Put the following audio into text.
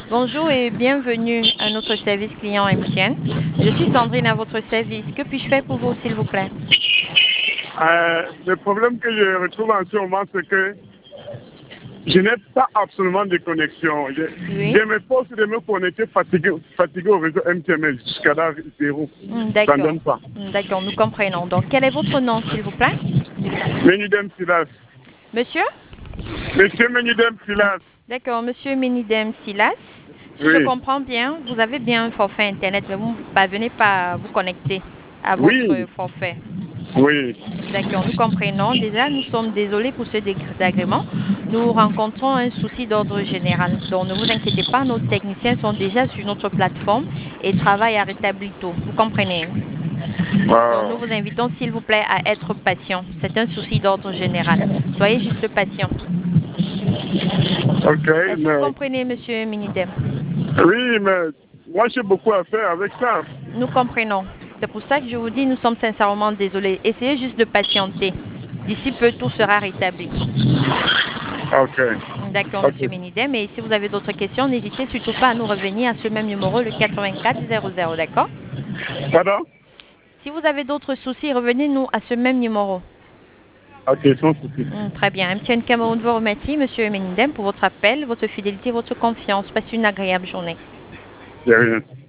Bonjour et bienvenue à notre service client MTN. Je suis Sandrine à votre service. Que puis-je faire pour vous, s'il vous plaît? Le problème que je retrouve en ce moment, c'est que je n'ai pas absolument de connexion. Oui. Je me force de me connecter fatigué au réseau MTML jusqu'à là, zéro. Ça ne D'accord. donne pas. D'accord, nous comprenons. Donc, quel est votre nom, s'il vous plaît? Menidem Silas. Monsieur? Monsieur Menidem Silas. D'accord, monsieur Menidem Silas. Si je Oui. comprends bien, vous avez bien un forfait Internet, mais vous ne parvenez pas à vous connecter à votre Oui. forfait. Oui. D'accord, nous comprenons. Déjà, nous sommes désolés pour ce désagrément. Nous rencontrons un souci d'ordre général. Donc, ne vous inquiétez pas, nos techniciens sont déjà sur notre plateforme et travaillent à rétablir tout. Vous comprenez? Donc, nous Wow. vous invitons, s'il vous plaît, à être patient. C'est un souci d'ordre général. Soyez juste patient. Ok, Est-ce que vous mais comprenez, monsieur Minidem? oui, mais moi j'ai beaucoup à faire avec ça. Nous comprenons. C'est pour ça que je vous dis, nous sommes sincèrement désolés. Essayez juste de patienter. D'ici peu, tout sera rétabli. Ok. D'accord, Ok. monsieur Minidem. Et si vous avez d'autres questions, n'hésitez surtout pas à nous revenir à ce même numéro, le 8400, d'accord? Pardon? Si vous avez d'autres soucis, revenez-nous à ce même numéro. Ok, sans souci. Très bien. MTN Cameroun vous remercie, monsieur Minidem, pour votre appel, votre fidélité, votre confiance. Passez une agréable journée. Il n'y a rien.